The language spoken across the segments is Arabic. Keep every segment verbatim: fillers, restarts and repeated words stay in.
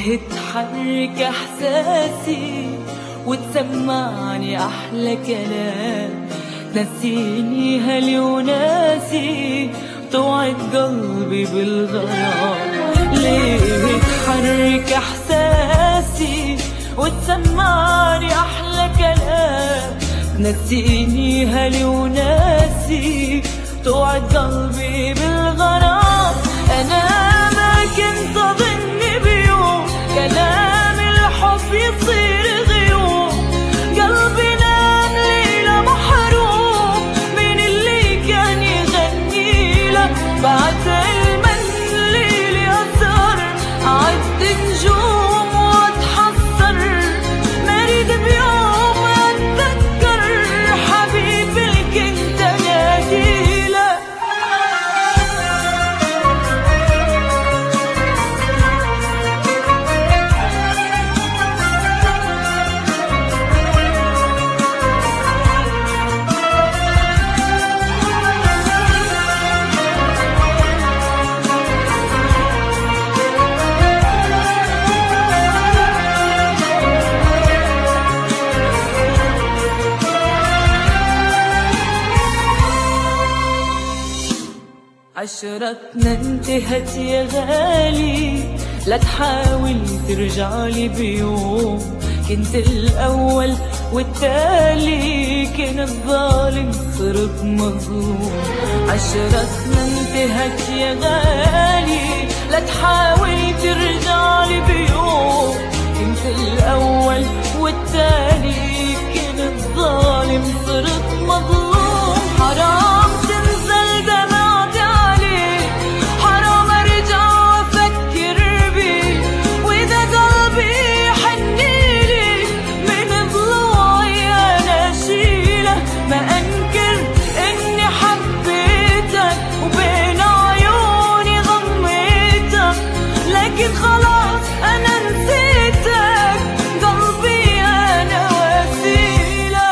ليه تحرك احساسي وتسمعني احلى كلام، تنسيني هلي وناسي توعد قلبي بالغرام. ليه تحرك احساسي وتسمعني احلى كلام، تنسيني هلي وناسي توعد قلبي بالغرام. انا ما كنت اظن بيوم كلام الحب يصير غيوم، قلبي نام ليلة محروم من اللي كان يغني له. بعد المن ليلي أسهر عد نجوم واتحسر، مريد بيوم اتذكر حبيبي اللي كنت انادي له. عشرتنا انتهت يا غالي، لا تحاول ترجعلي بيوم. كنت الأول والتالي، كان الظالم صرت مظلوم. عشرتنا انتهت يا غالي، لا تحاول ترجعلي بيوم. كنت الأول والتالي، كان الظالم صرت مظلوم. حرام تنزل دمعتي عليك، حرام ارجع افكر بيك، واذا قلبي حنيلي من ضلوعي انا شيله. ما انكر اني حبيتك وبين عيوني ضميتك، لكن خلاص انا نسيتك، قلبي انا وسيله.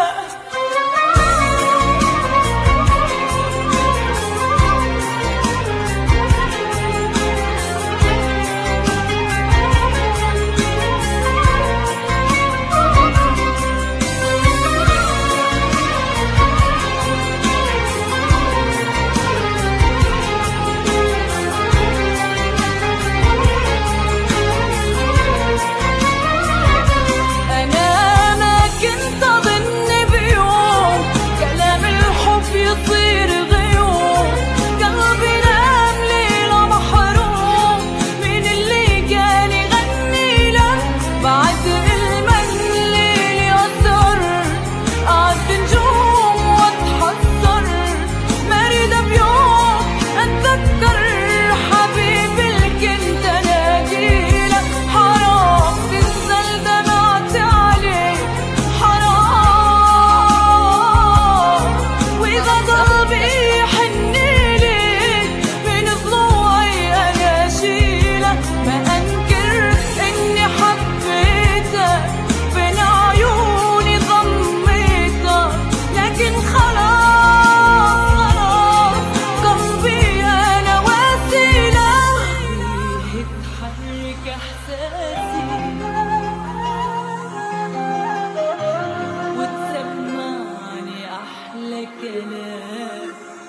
وتسمعني أحلى كلام.